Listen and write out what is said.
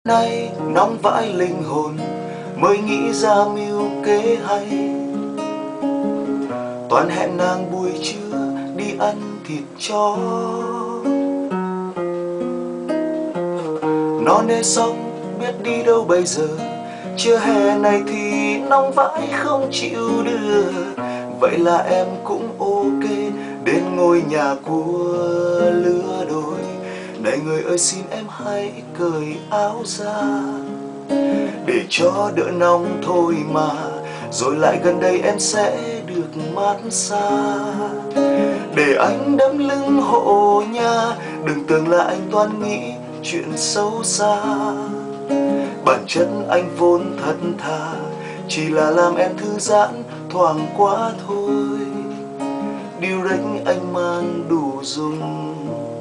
Nay nóng vãi linh hồn mới nghĩ ra mưu kế hay, toàn hẹn nàng buổi trưa đi ăn thịt chó. Nó nê xong biết đi đâu bây giờ, trưa hè này thì nóng vãi không chịu đưa. Vậy là em cũng ok đến ngôi nhà của lứa đôi. Này người ơi xin em hãy cởi áo ra, để cho đỡ nóng thôi mà, rồi lại gần đây em sẽ được mát xa. Để anh đấm lưng hộ nha, đừng tưởng là anh toàn nghĩ chuyện xấu xa. Bản chất anh vốn thật thà, chỉ là làm em thư giãn thoáng quá thôi. Điều đánh anh mang đủ dùng.